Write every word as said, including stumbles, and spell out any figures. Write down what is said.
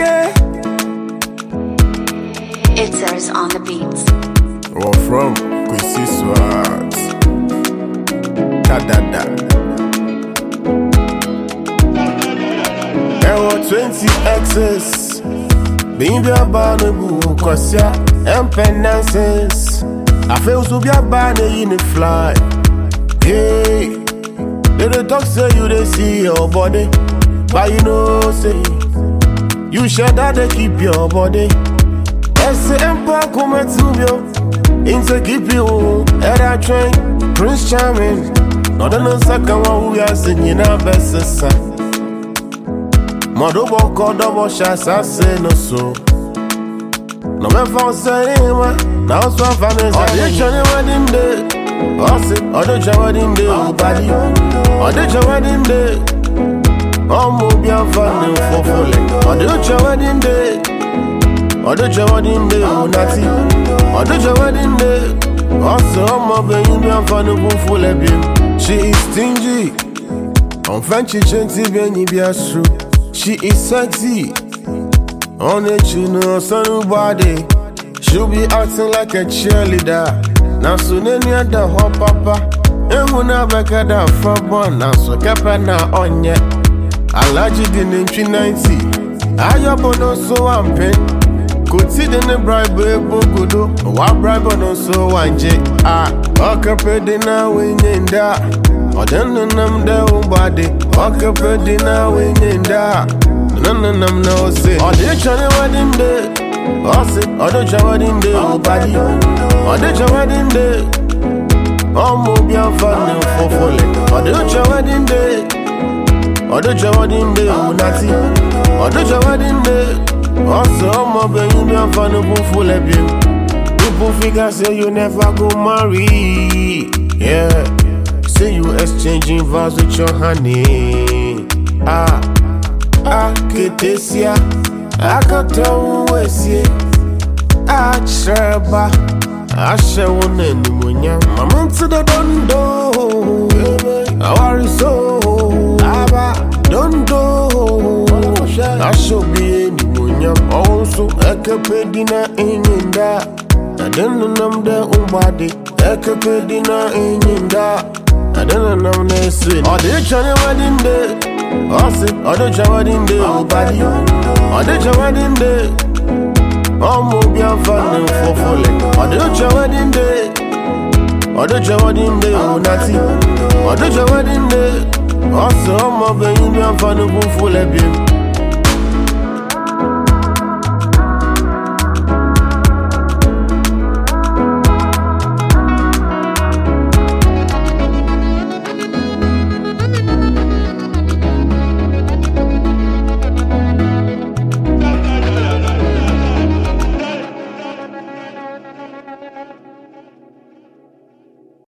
yeah. It's ours on the beats. We're from Kwesi Swat. Da da da. There were twenty exes. Being your barnabu, cause ya empenances. I feel so be a banner in the fly. Hey, they don't talk say you they see your body, but you know say you sure that they keep your body. Esse empire come to you, into keep you at a train, Prince Charming. No the second one we are singing our best son. Mother walk or double shots, I say no so. No me found saying now so fun is all the journey wedding day. Oh, say, oh, the wedding day, oh, body. Oh, the wedding day. Oh, move your family for fully. Oh, the wedding day. Oh, the wedding day, oh, natty. Oh, the wedding day. Oh, so, my baby, your family for fully. She is stingy. On Frenchy, Chanty, Benny, be a true. She is sexy. On it, you know, somebody. She'll be acting like a cheerleader. Now soon any other hot papa. And when I back at that front one, now so capana on yet. I like you in three ninety. I have no so I'm pen. Could see the bribe, Bogudo. What bribe on so one j. Ah, okay, dinner winning that. Or then the num their own body. Okay, dinner winning that. None of them know say. Or they trying to wedding day. Oh, say, oh, the wedding day, oh, body. Oh, the wedding day. Oh, move your family for fully. Oh, the wedding day. Oh, the wedding day, oh, natty. Oh, the wedding day. Oh, so, my baby, your family for fully. People figure say you never go marry. Yeah. Say you exchanging vows with your honey. Ah, ah, Ketesia. I got to wait. I treba. I shall one anymore. I'm into the dondo. I worry so. Don't do. I should be anymore. Also, I could pay dinner in that. I don't know their own body. I could pay dinner in that. I don't know their sin. Or they trying to wedding day. Oh, say, oh, the wedding day, oh, body. Oh, the wedding day. Oh, move your family for fully. Oh, the wedding day. Oh, the wedding day, oh, natty. Oh, the wedding day. Oh, so, my baby, your family for fully.